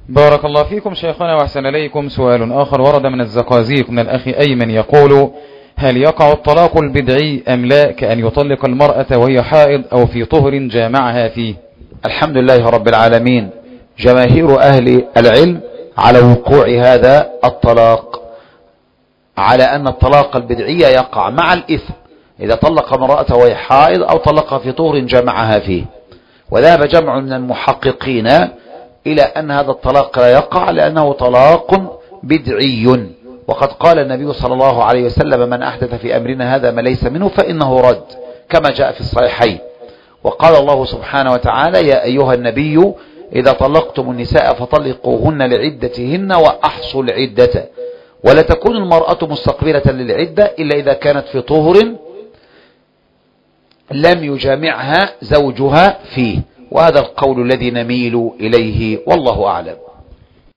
بارك الله فيكم شيخنا وأحسن إليكم. سؤال آخر ورد من الزقازيق من الأخ أيمن يقول: هل يقع الطلاق البدعي أم لا، كأن يطلق المرأة وهي حائض أو في طهر جامعها فيه؟ الحمد لله رب العالمين، جماهير أهل العلم على وقوع هذا الطلاق، على أن الطلاق البدعي يقع مع الإثم إذا طلق امرأته وهي حائض أو طلقها في طهر جامعها فيه. وذهب جمع من المحققين إلى أن هذا الطلاق لا يقع لأنه طلاق بدعي، وقد قال النبي صلى الله عليه وسلم: من أحدث في أمرنا هذا ما ليس منه فإنه رد، كما جاء في الصحيحين. وقال الله سبحانه وتعالى: يا أيها النبي إذا طلقتم النساء فطلقوهن لعدتهن وأحصوا العدة، ولا تكون المرأة مستقبلة للعدة إلا إذا كانت في طهر لم يجامعها زوجها فيه. وهذا القول الذي نميل إليه، والله أعلم.